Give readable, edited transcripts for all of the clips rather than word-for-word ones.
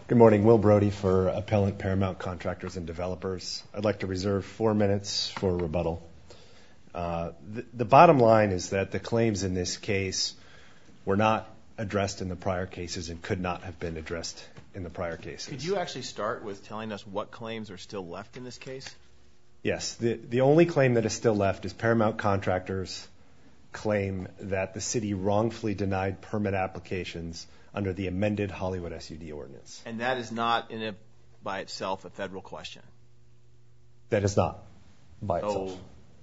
Good morning. Will Brody for Appellant Paramount Contractors and Developers. I'd like to reserve 4 minutes for rebuttal. The bottom line is that the claims in this case were not addressed in the prior cases and could not have been addressed in the prior cases. Could you actually start with telling us what claims are still left in this case? Yes. The only claim that is still left is Paramount Contractors' claim that the city wrongfully denied permit applications under the amended Hollywood SUD ordinance. And that is not by itself a federal question? That is not by itself. So,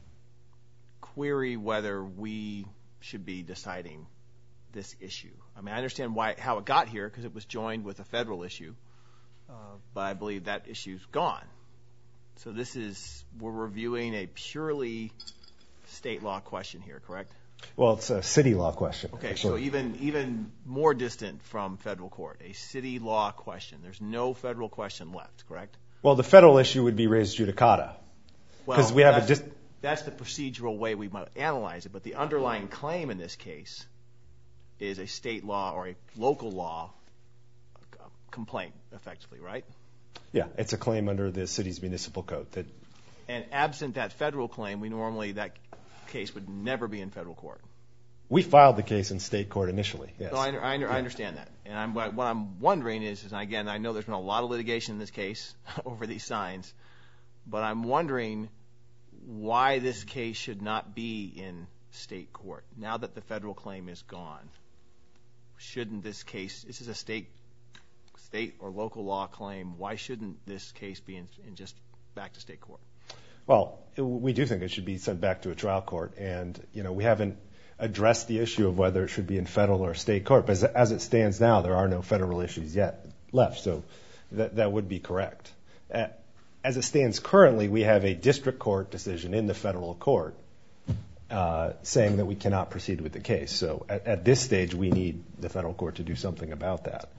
query whether we should be deciding this issue. I mean, I understand how it got here because it was joined with a federal issue, but I believe that issue's gone. So we're reviewing a purely state law question here, correct? Well, it's a city law question. Okay, so even more distant from federal court, a city law question. There's no federal question left, correct? Well, the federal issue would be res judicata. Well, we have that's the procedural way we might analyze it, but the underlying claim in this case is a state law or a local law complaint, effectively, right? Yeah, it's a claim under the city's municipal code. And absent that federal claim, that case would never be in federal court. We filed the case in state court initially, yes. No, I understand that. And what I'm wondering is, again, I know there's been a lot of litigation in this case over these signs, but I'm wondering why this case should not be in state court. Now that the federal claim is gone, shouldn't this is a state or local law claim, why shouldn't this case be in just back to state court? Well, we do think it should be sent back to a trial court, and we haven't addressed the issue of whether it should be in federal or state court. But as it stands now, there are no federal issues yet left, so that would be correct. As it stands currently, we have a district court decision in the federal court saying that we cannot proceed with the case. So at this stage, we need the federal court to do something about that.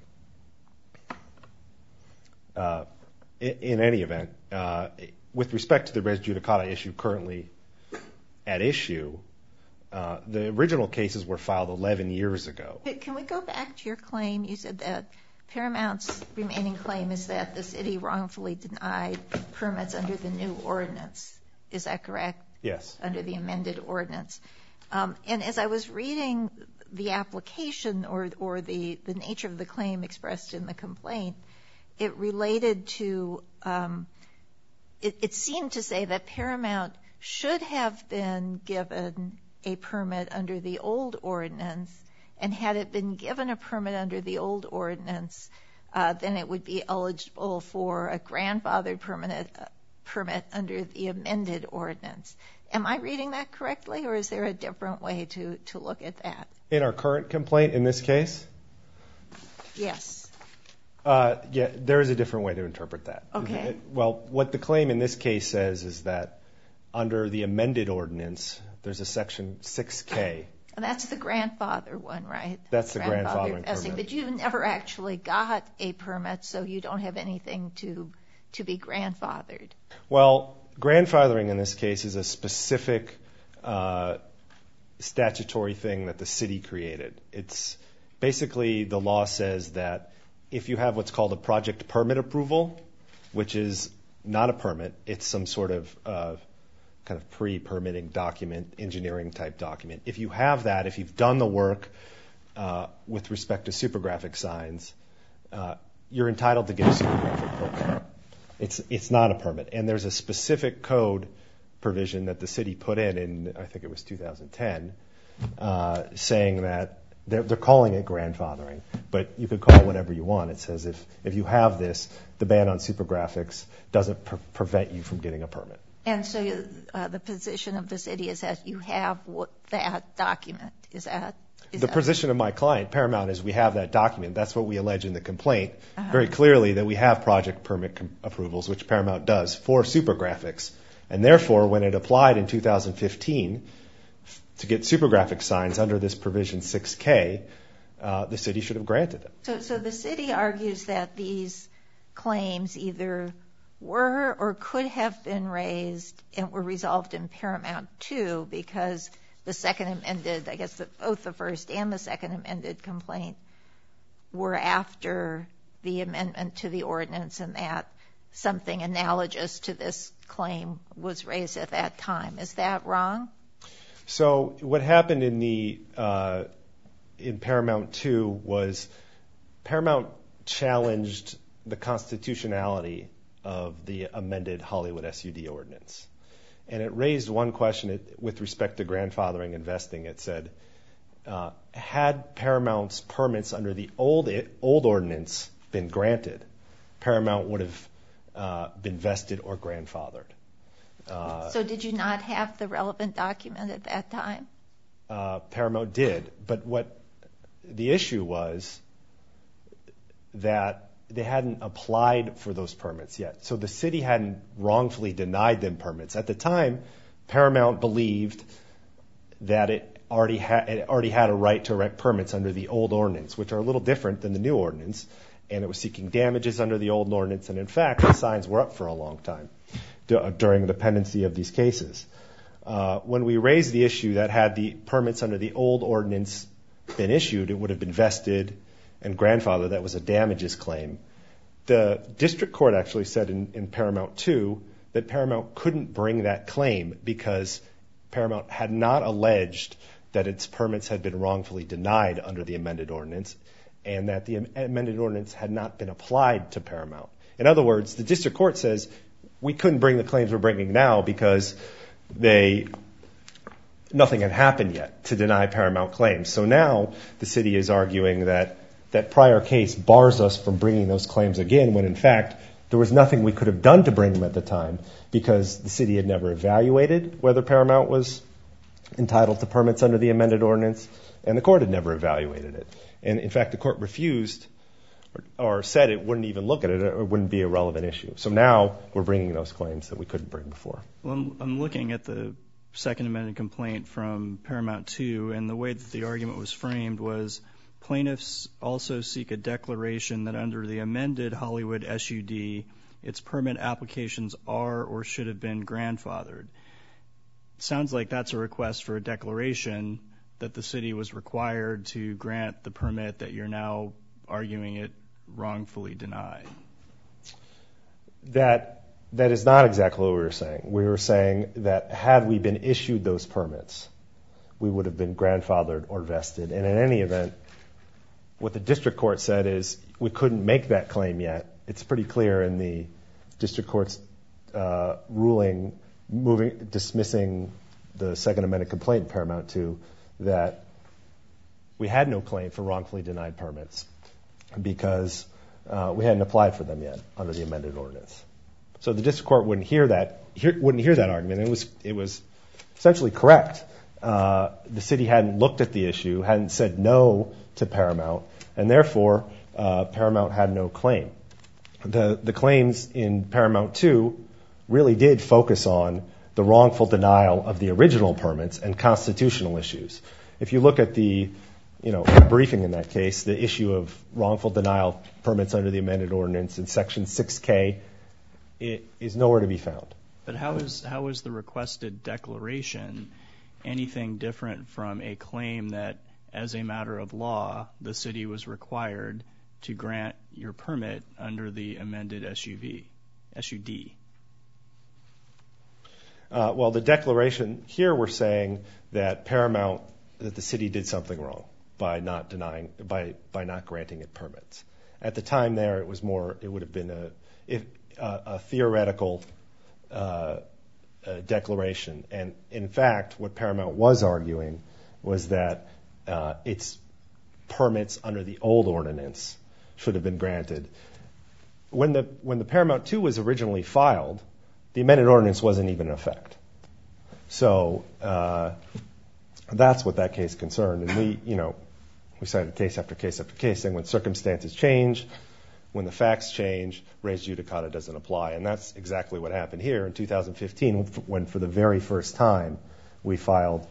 In any event, with respect to the res judicata issue currently at issue, the original cases were filed 11 years ago. Can we go back to your claim? You said that Paramount's remaining claim is that the city wrongfully denied permits under the new ordinance. Is that correct? Yes. Under the amended ordinance. And as I was reading the application or the nature of the claim expressed in the complaint, it related to it seemed to say that Paramount should have been given a permit under the old ordinance, and had it been given a permit under the old ordinance, then it would be eligible for a grandfathered permit under the amended ordinance. Am I reading that correctly, or is there a different way to look at that? In our current complaint in this case? Yes. Yeah, there is a different way to interpret that. Okay. Well, what the claim in this case says is that under the amended ordinance, there's a section 6K. And that's the grandfather one, right? That's the grandfathering permit. But you never actually got a permit, so you don't have anything to be grandfathered. Well, grandfathering in this case is a specific statutory thing that the city created. It's basically the law says that if you have what's called a project permit approval, which is not a permit, it's some sort of kind of pre-permitting document, engineering type document. If you have that, if you've done the work with respect to supergraphic signs, you're entitled to get a supergraphic permit. It's not a permit. And there's a specific code provision that the city put in I think it was 2010, saying that they're calling it grandfathering, but you could call it whatever you want. It says if you have this, the ban on supergraphics doesn't prevent you from getting a permit. And so the position of the city is that you have that document. Is that? The position of my client, Paramount, is we have that document. That's what we allege in the complaint very clearly, that we have project permit approvals, which Paramount does, for supergraphics. And therefore, when it applied in 2015 to get supergraphic signs under this provision 6K, the city should have granted it. So the city argues that these claims either were or could have been raised and were resolved in Paramount 2 because the second amended, I guess both the first and the second amended complaint were after the amendment to the ordinance and that something analogous to this claim was raised at that time. Is that wrong? So what happened in Paramount 2 was Paramount challenged the constitutionality of the amended Hollywood SUD ordinance. And it raised one question with respect to grandfathering and vesting. It said, had Paramount's permits under the old ordinance been granted, Paramount would have been vested or grandfathered. So did you not have the relevant document at that time? Paramount did, but what the issue was that they hadn't applied for those permits yet. So the city hadn't wrongfully denied them permits. At the time, Paramount believed that it already had a right to erect permits under the old ordinance, which are a little different than the new ordinance, and it was seeking damages under the old ordinance, and in fact, the signs were up for a long time during the pendency of these cases. When we raised the issue that had the permits under the old ordinance been issued, it would have been vested and grandfathered. That was a damages claim. The district court actually said in Paramount 2 that Paramount couldn't bring that claim because Paramount had not alleged that its permits had been wrongfully denied under the amended ordinance and that the amended ordinance had not been applied to Paramount. In other words, the district court says we couldn't bring the claims we're bringing now because nothing had happened yet to deny Paramount claims. So now the city is arguing that that prior case bars us from bringing those claims again when in fact there was nothing we could have done to bring them at the time because the city had never evaluated whether Paramount was entitled to permits under the amended ordinance and the court had never evaluated it. And in fact, the court refused or said it wouldn't even look at it or it wouldn't be a relevant issue. So now we're bringing those claims that we couldn't bring before. Well, I'm looking at the second amended complaint from Paramount 2, and the way that the argument was framed was plaintiffs also seek a declaration that under the amended Hollywood SUD, its permit applications are or should have been grandfathered. Sounds like that's a request for a declaration that the city was required to grant the permit that you're now arguing it wrongfully denied. That is not exactly what we were saying. We were saying that had we been issued those permits, we would have been grandfathered or vested. And in any event, what the district court said is we couldn't make that claim yet. It's pretty clear in the district court's ruling dismissing the second amended complaint in Paramount 2 that we had no claim for wrongfully denied permits because we hadn't applied for them yet under the amended ordinance. So the district court wouldn't hear that argument. It was essentially correct. The city hadn't looked at the issue, hadn't said no to Paramount, and therefore Paramount had no claim. The claims in Paramount 2 really did focus on the wrongful denial of the original permits and constitutional issues. If you look at the briefing in that case, the issue of wrongful denial permits under the amended ordinance in Section 6K, it is nowhere to be found. But how is the requested declaration anything different from a claim that, as a matter of law, the city was required to grant your permit under the amended SUD? Well, the declaration here, we're saying that that the city did something wrong by not granting it permits. At the time there, it would have been a theoretical declaration. And in fact, what Paramount was arguing was that its permits under the old ordinance should have been granted. When the Paramount 2 was originally filed, the amended ordinance wasn't even in effect. So that's what that case concerned. And we cited case after case after case saying when circumstances change, when the facts change, res judicata doesn't apply. And that's exactly what happened here in 2015 when for the very first time we filed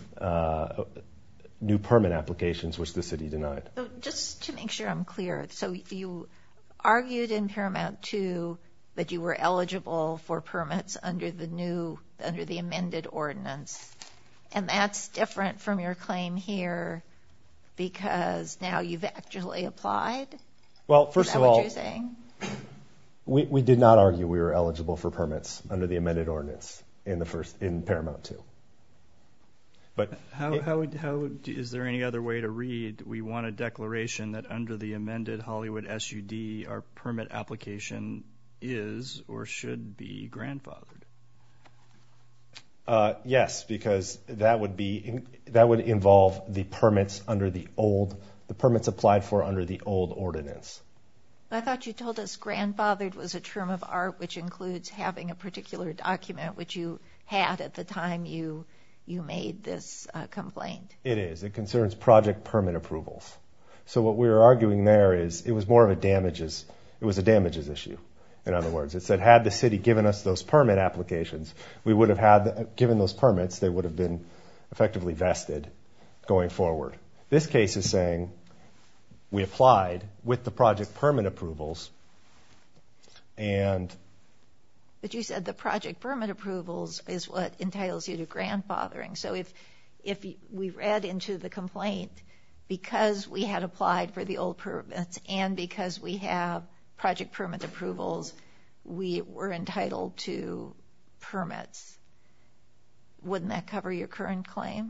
new permit applications, which the city denied. So just to make sure I'm clear, so you argued in Paramount 2 that you were eligible for permits under the amended ordinance. And that's different from your claim here because now you've actually applied? Well, first of all, Is that what you're saying? we did not argue we were eligible for permits under the amended ordinance in Paramount 2. But is there any other way to read? We want a declaration that under the amended Hollywood SUD, our permit application is or should be grandfathered. Yes, because that would involve the permits applied for under the old ordinance. I thought you told us grandfathered was a term of art which includes having a particular document which you had at the time you made this complaint. It is. It concerns project permit approvals. So what we were arguing there is it was more of a damages issue. In other words, it said had the city given us those permit applications, we would have given those permits, they would have been effectively vested going forward. This case is saying we applied with the project permit approvals But you said the project permit approvals is what entitles you to grandfathering. So if we read into the complaint, because we had applied for the old permits and because we have project permit approvals, we were entitled to permits, wouldn't that cover your current claim?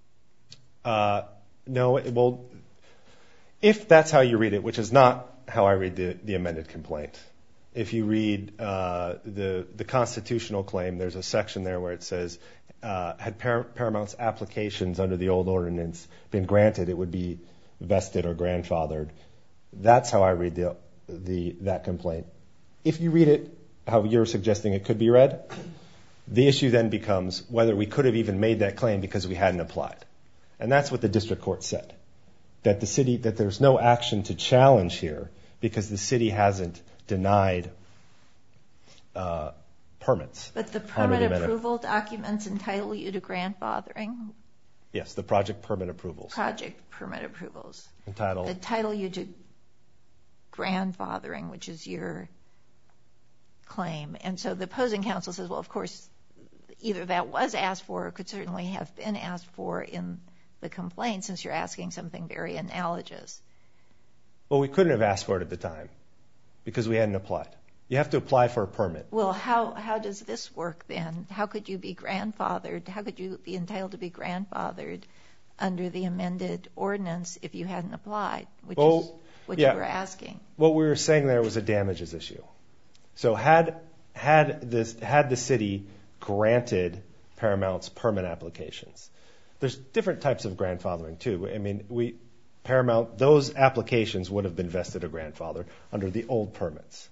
No, well, if that's how you read it, which is not how I read the amended complaint. If you read the constitutional claim, there's a section there where it says, had Paramount's applications under the old ordinance been granted, it would be vested or grandfathered. That's how I read that complaint. If you read it how you're suggesting it could be read, the issue then becomes whether we could have even made that claim because we hadn't applied. And that's what the district court said, that there's no action to challenge here because the city hasn't denied permits. But the permit approval documents entitle you to grandfathering? Yes, the project permit approvals. Project permit approvals. Entitle you to grandfathering, which is your claim. And so the opposing counsel says, well, of course, either that was asked for or could certainly have been asked for in the complaint since you're asking something very analogous. Well, we couldn't have asked for it at the time because we hadn't applied. You have to apply for a permit. Well, how does this work then? How could you be grandfathered? How could you be entitled to be grandfathered under the amended ordinance if you hadn't applied, which is what you were asking? What we were saying there was a damages issue. So had the city granted Paramount's permit applications, there's different types of grandfathering too. I mean, Paramount, those applications would have been vested or grandfathered under the old permits.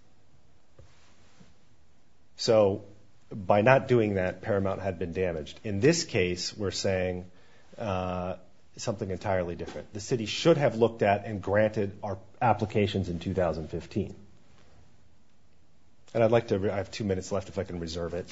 So by not doing that, Paramount had been damaged. In this case, we're saying something entirely different. The city should have looked at and granted our applications in 2015. And I have 2 minutes left if I can reserve it.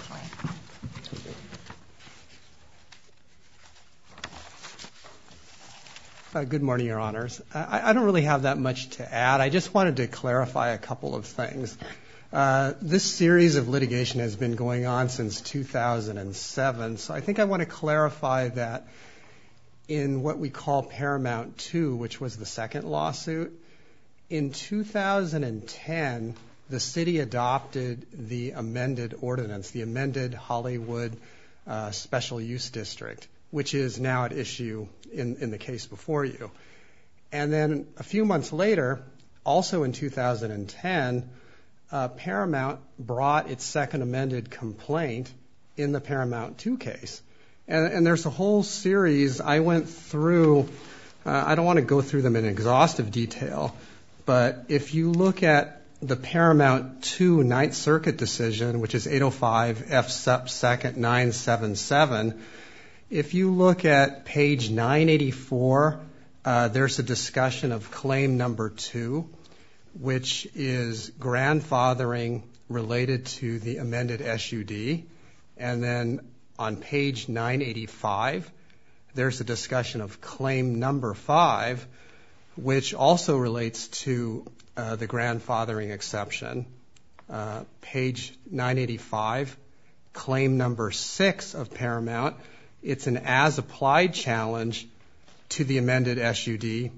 Good morning, Your Honors. I don't really have that much to add. I just wanted to clarify a couple of things. This series of litigation has been going on since 2007, so I think I want to clarify that in what we call Paramount 2, which was the second lawsuit, in 2010, the city adopted the amended ordinance, the amended Hollywood Special Use District, which is now at issue in the case before you. And then a few months later, also in 2010, Paramount brought its second amended complaint in the Paramount 2 case. And there's a whole series I went through. I don't want to go through them in exhaustive detail, but if you look at the Paramount 2 Ninth Circuit decision, which is 805 F. Sup. 2nd 977, if you look at page 984, there's a discussion of claim number 2, which is grandfathering related to the amended SUD. And then on page 985, there's a discussion of claim number 5, which also relates to the grandfathering exception. Page 985, claim number 6 of Paramount, it's an as-applied challenge to the amended SUD.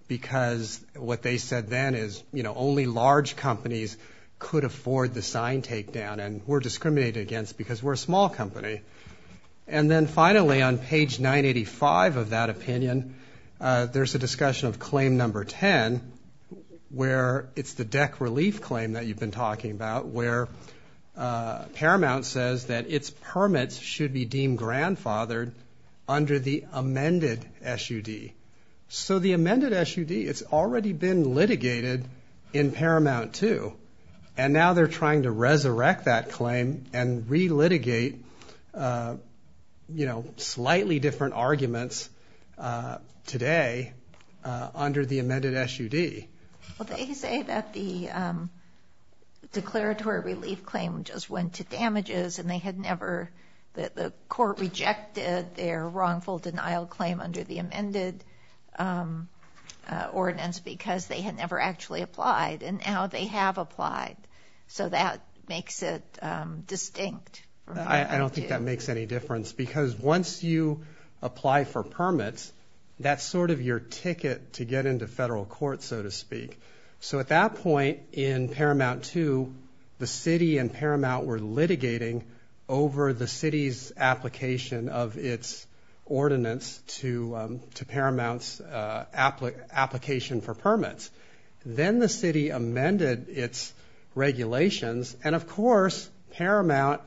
because what they said then is, only large companies could afford the sign takedown, and we're discriminated against because we're a small company. And then finally, on page 985 of that opinion, there's a discussion of claim number 10, where it's the deck relief claim that you've been talking about, where Paramount says that its permits should be deemed grandfathered under the amended SUD. So the amended SUD, it's already been litigated in Paramount 2, and now they're trying to resurrect that claim and relitigate, slightly different arguments today under the amended SUD. Well, they say that the declaratory relief claim just went to damages, and they had never, the court rejected their wrongful denial claim under the amended ordinance because they had never actually applied, and now they have applied. So that makes it distinct. I don't think that makes any difference, because once you apply for permits, that's sort of your ticket to get into federal court, so to speak. So at that point in Paramount 2, the city and Paramount were litigating over the city's application of its ordinance to Paramount's application for permits. Then the city amended its regulations, and of course Paramount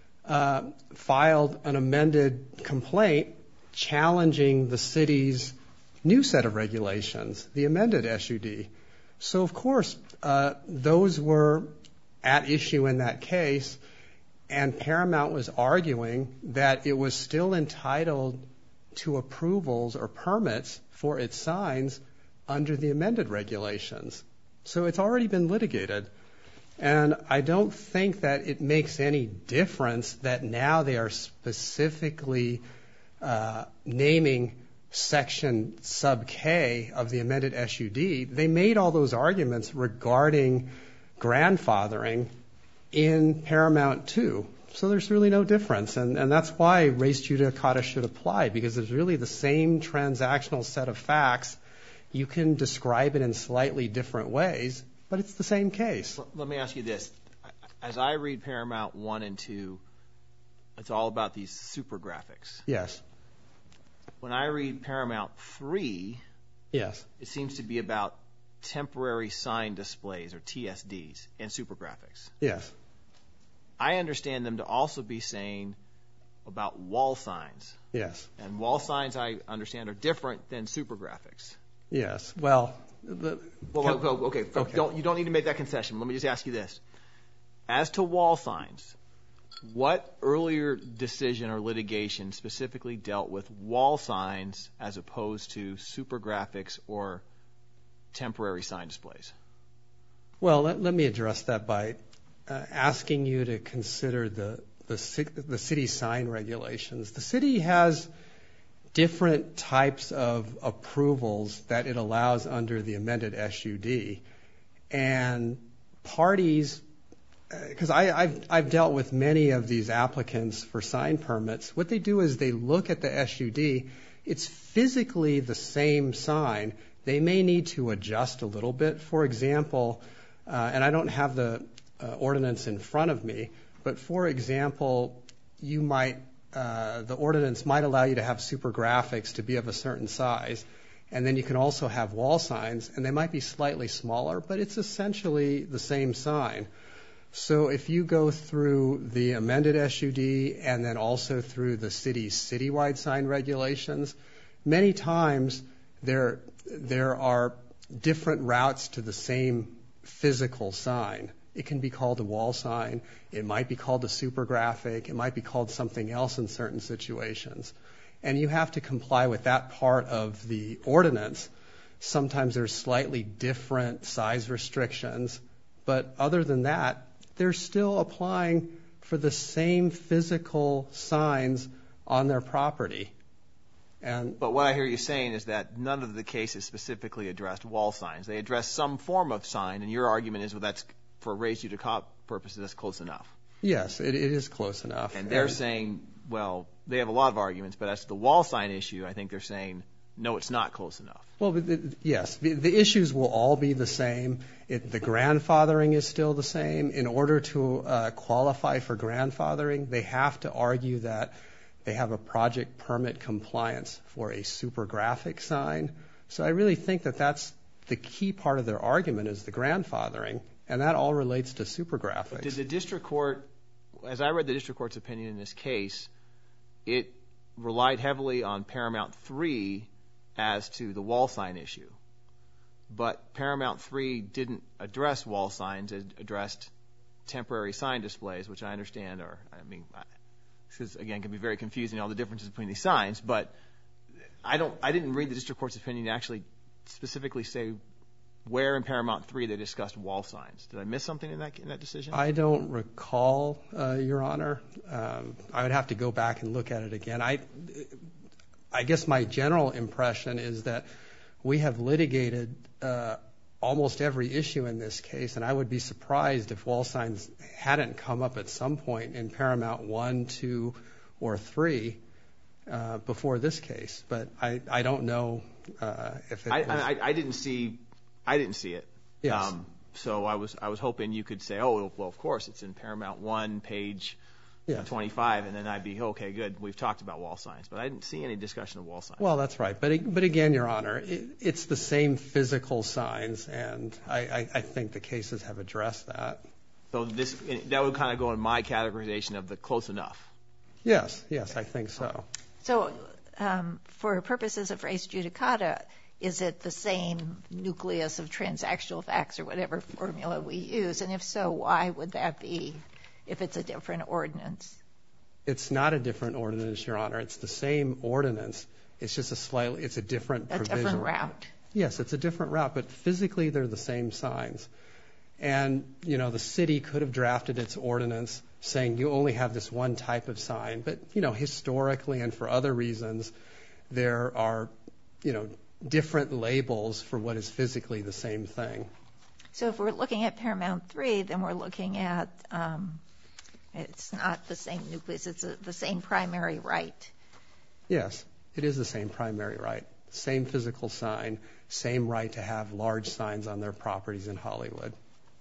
filed an amended complaint challenging the city's new set of regulations, the amended SUD. So of course those were at issue in that case, and Paramount was arguing that it was still entitled to approvals or permits for its signs under the amended regulations. So it's already been litigated. And I don't think that it makes any difference that now they are specifically naming section sub K of the amended SUD. They made all those arguments regarding grandfathering in Paramount 2. So there's really no difference. And that's why res judicata should apply, because it's really the same transactional set of facts. You can describe it in slightly different ways, but it's the same case. Let me ask you this. As I read Paramount 1 and 2, it's all about these super graphics. Yes. When I read Paramount 3, yes, it seems to be about temporary sign displays, or TSDs, and super graphics. Yes. I understand them to also be saying about wall signs. Yes. And wall signs, I understand, are different than super graphics. Yes. Well, okay. You don't need to make that concession. Let me just ask you this. As to wall signs, what earlier decision or litigation specifically dealt with wall signs as opposed to super graphics or temporary sign displays? Well, let me address that by asking you to consider the city sign regulations. The city has different types of approvals that it allows under the amended SUD, and parties, because I've dealt with many of these applicants for sign permits, what they do is they look at the SUD. It's physically the same sign. They may need to adjust a little bit. For example, and I don't have the ordinance in front of me, but for example, the ordinance might allow you to have super graphics to be of a certain size, and then you can also have wall signs, and they might be slightly smaller, but it's essentially the same sign. So if you go through the amended SUD and then also through the city's citywide sign regulations, many times there are different routes to the same physical sign. It can be called a wall sign. It might be called a super graphic. It might be called something else in certain situations. And you have to comply with that part of the ordinance. Sometimes there's slightly different size restrictions, but other than that, they're still applying for the same physical signs on their property. But what I hear you saying is that none of the cases specifically addressed wall signs. They addressed some form of sign, and your argument is, well, that's for res judicata purposes, that's close enough. Yes, it is close enough. And they're saying, well, they have a lot of arguments, but as to the wall sign issue, I think they're saying no, it's not close enough. Well, yes, the issues will all be the same. The grandfathering is still the same. In order to qualify for grandfathering, they have to argue that they have a project permit compliance for a super graphic sign. So I really think that that's the key part of their argument is the grandfathering, and that all relates to super graphics. But did the district court, as I read the district court's opinion in this case, it relied heavily on Paramount 3 as to the wall sign issue. But Paramount 3 didn't address wall signs, it addressed temporary sign displays, which I understand are, this again can be very confusing, all the differences between these signs, but I didn't read the district court's opinion to actually specifically say where in Paramount 3 they discussed wall signs. Did I miss something in that decision? I don't recall, Your Honor. I would have to go back and look at it again. I guess my general impression is that we have litigated almost every issue in this case, and I would be surprised if wall signs hadn't come up at some point in Paramount 1, 2, or 3 before this case. But I don't know if it was... I didn't see it. Yes. So I was hoping you could say, oh, well, of course, it's in Paramount 1, page 25, and then I'd be, okay, good, we've talked about wall signs. But I didn't see any discussion of wall signs. Well, that's right. But again, Your Honor, it's the same physical signs, and I think the cases have addressed that. So that would kind of go in my categorization of the close enough. Yes, I think so. So for purposes of res judicata, is it the same nucleus of transactional facts or whatever formula we use? And if so, why would that be if it's a different ordinance? It's not a different ordinance, Your Honor. It's the same ordinance. It's just it's a different provision. A different route. Yes, it's a different route, but physically they're the same signs. And, the city could have drafted its ordinance saying you only have this one type of sign. But, historically and for other reasons, there are, different labels for what is physically the same thing. So if we're looking at Paramount 3, then we're looking at, it's not the same nucleus, it's the same primary right. Yes, it is the same primary right. Same physical sign, same right to have large signs on their properties in Hollywood.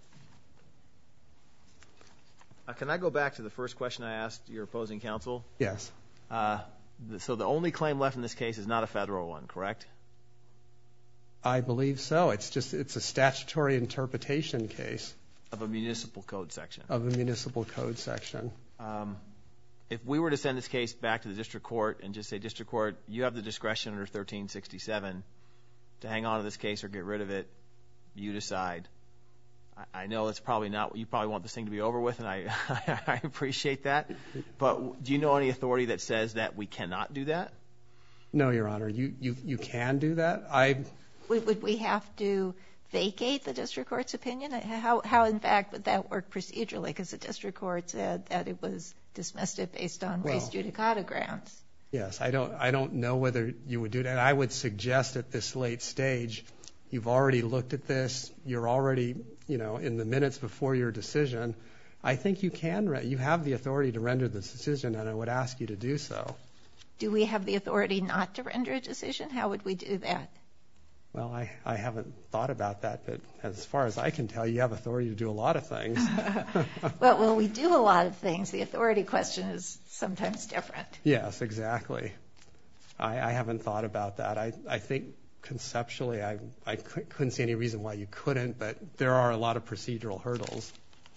Can I go back to the first question I asked your opposing counsel? Yes. So the only claim left in this case is not a federal one, correct? I believe so. It's a statutory interpretation case. Of a municipal code section. Of a municipal code section. If we were to send this case back to the district court and just say, district court, you have the discretion under 1367 to hang on to this case or get rid of it, you decide. I know it's probably not, you probably want this thing to be over with, and I appreciate that. But do you know any authority that says that we cannot do that? No, Your Honor. You can do that. Would we have to vacate the district court's opinion? How in fact, would that work procedurally? Because the district court said that it was dismissed it based on res judicata grounds. Yes, I don't know whether you would do that. I would suggest at this late stage, you've already looked at this. You're already, in the minutes before your decision. I think you have the authority to render this decision, and I would ask you to do so. Do we have the authority not to render a decision? How would we do that? Well, I haven't thought about that, but as far as I can tell, you have authority to do a lot of things. Well, we do a lot of things. The authority question is sometimes different. Yes, exactly. I haven't thought about that. I think conceptually I couldn't see any reason why you couldn't, but there are a lot of procedural hurdles.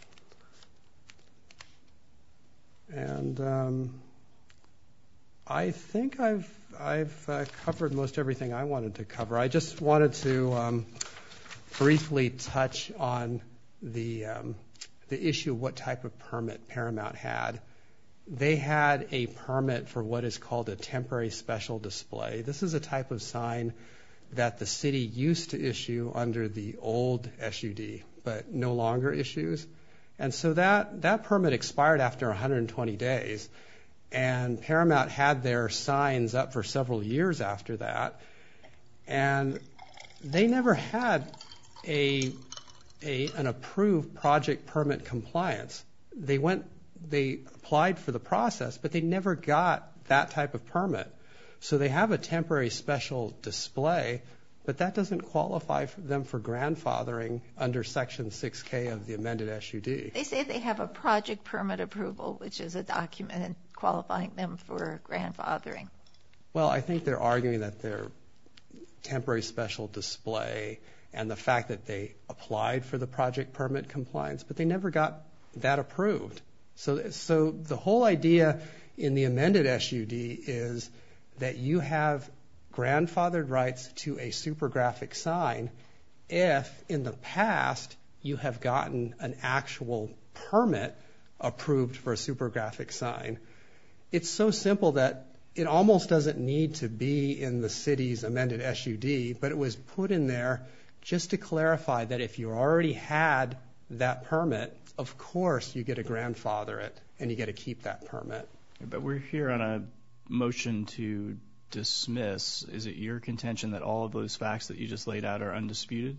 And I think I've covered most everything I wanted to cover. I just wanted to briefly touch on the issue of what type of permit Paramount had. They had a permit for what is called a temporary special display. This is a type of sign that the city used to issue under the old SUD, but no longer issues. And so that permit expired after 120 days. And Paramount had their signs up for several years after that. And they never had an approved project permit compliance. They applied for the process, but they never got that type of permit. So they have a temporary special display, but that doesn't qualify them for grandfathering under Section 6K of the amended SUD. They say they have a project permit approval, which is a document qualifying them for grandfathering. Well, I think they're arguing that their temporary special display and the fact that they applied for the project permit compliance, but they never got that approved. So the whole idea in the amended SUD is that you have grandfathered rights to a supergraphic sign if in the past you have gotten an actual permit approved for a supergraphic sign. It's so simple that it almost doesn't need to be in the city's amended SUD, but it was put in there just to clarify that if you already had that permit, of course you get to grandfather it and you get to keep that permit. But we're here on a motion to dismiss. Is it your contention that all of those facts that you just laid out are undisputed?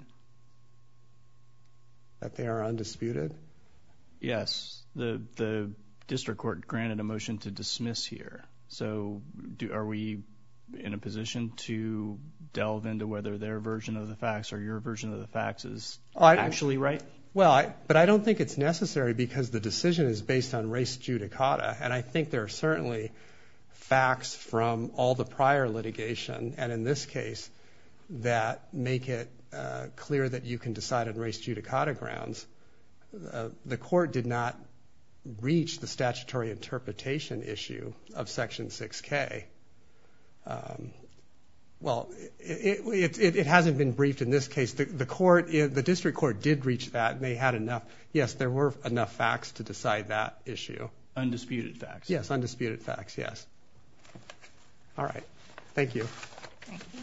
That they are undisputed? Yes. The district court granted a motion to dismiss here. So are we in a position to delve into whether their version of the facts or your version of the facts is actually right? Well, but I don't think it's necessary because the decision is based on res judicata, and I think there are certainly facts from all the prior litigation, and in this case, that make it clear that you can decide on res judicata grounds. The court did not reach the statutory interpretation issue of Section 6K. Well, it hasn't been briefed in this case. The district court did reach that, and they had enough. Yes, there were enough facts to decide that issue. Undisputed facts? Yes, undisputed facts, yes. All right. Thank you. Thank you.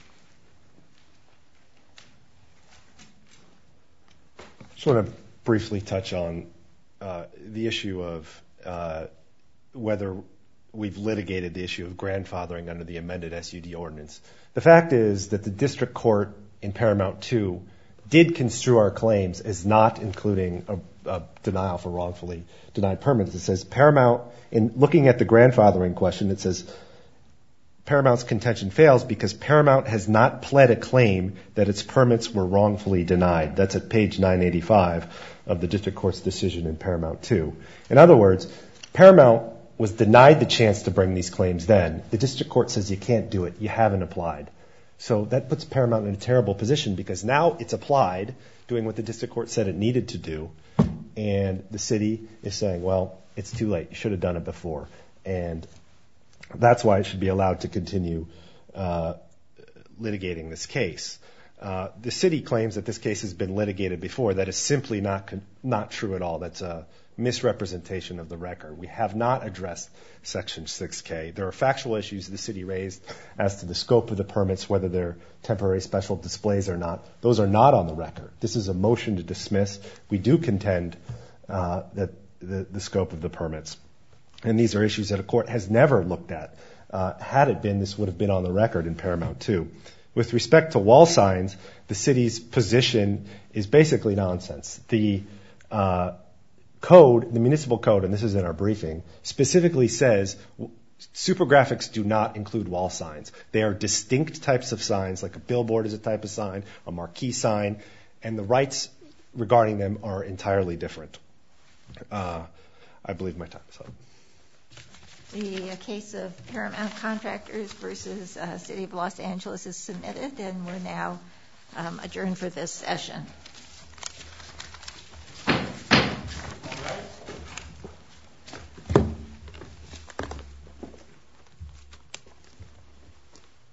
I just want to briefly touch on the issue of whether we've litigated the issue of grandfathering under the amended SUD ordinance. The fact is that the district court in Paramount 2 did construe our claims as not including a denial for wrongfully denied permits. It says Paramount, in looking at the grandfathering question, it says Paramount's contention fails because Paramount has not pled a claim that its permits were wrongfully denied. That's at page 985 of the district court's decision in Paramount 2. In other words, Paramount was denied the chance to bring these claims then. The district court says you can't do it. You haven't applied. So that puts Paramount in a terrible position because now it's applied, doing what the district court said it needed to do, and the city is saying, well, it's too late. You should have done it before. And that's why it should be allowed to continue litigating this case. The city claims that this case has been litigated before. That is simply not true at all. That's a misrepresentation of the record. We have not addressed Section 6K. There are factual issues the city raised as to the scope of the permits, whether they're temporary special displays or not. Those are not on the record. This is a motion to dismiss. We do contend that the scope of the permits. And these are issues that a court has never looked at. Had it been, this would have been on the record in Paramount 2. With respect to wall signs, the city's position is basically nonsense. The code, the municipal code, and this is in our briefing, specifically says supergraphics do not include wall signs. They are distinct types of signs, like a billboard is a type of sign, a marquee sign, and the rights regarding them are entirely different. I believe my time is up. The case of Paramount Contractors versus City of Los Angeles is submitted, and we're now adjourned for this session.